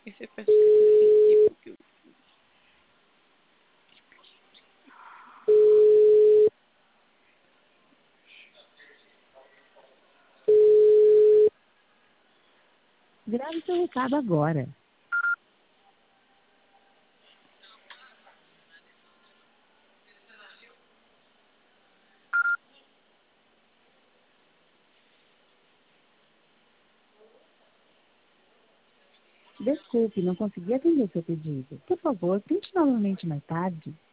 Esse parece que é sensível. Grave seu recado agora. Desculpe, não consegui atender seu pedido. Por favor, tente novamente mais tarde.